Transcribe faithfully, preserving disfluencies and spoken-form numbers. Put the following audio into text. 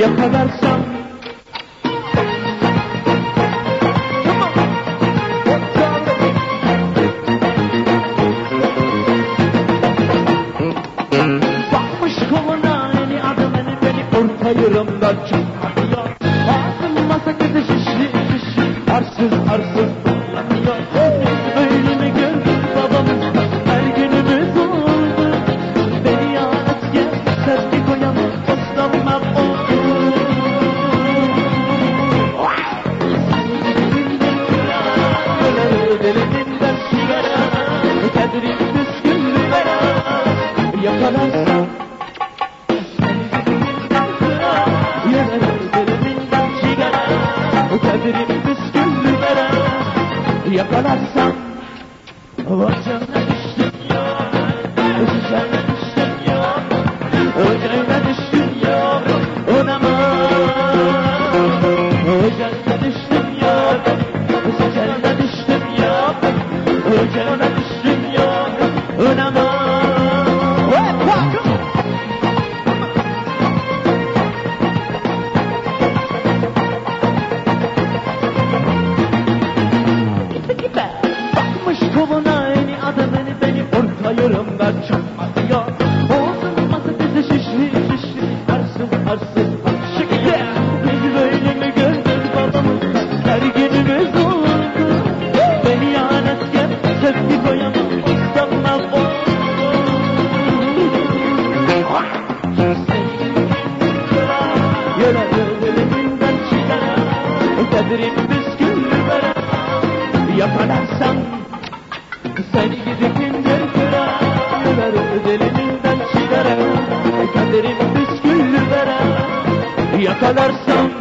yakalarsam bakmış koluna eli adamını beni ortayırım ben çakıyor. Ağzım masakası şişli şişli arsız arsız anlatıyor. Öyle mi gördün babamın her günümüz oldu. Beni yalnız gel sen bir koyamam ıslanmam oldu. Delinden sigara kadrim püsküllere yakalarsam kadrim püsküllere yakalarsam vacana düştüm ya, üzerine düştüm ya, üzerine düştüm ya, onamam. Üzerine düştüm ya, üzerine düştüm ya, üzerine düştüm ya, onamam. Bakmış koluna eni adamını beni ortayırım ben çakmıyor. Olsun masa bizi şişli şişli arsız arsız şıklı. Biz böyle mi gördün babamı her günümüz oldu. Beni yanetken sevgi koyamam ıslanmam oldu. Yöre yöre çıkara kadrim püsküllere yakalarsam seni gidi kimdir kıra ver ödeliminden sigara kaderim püsküllü vere yakalarsam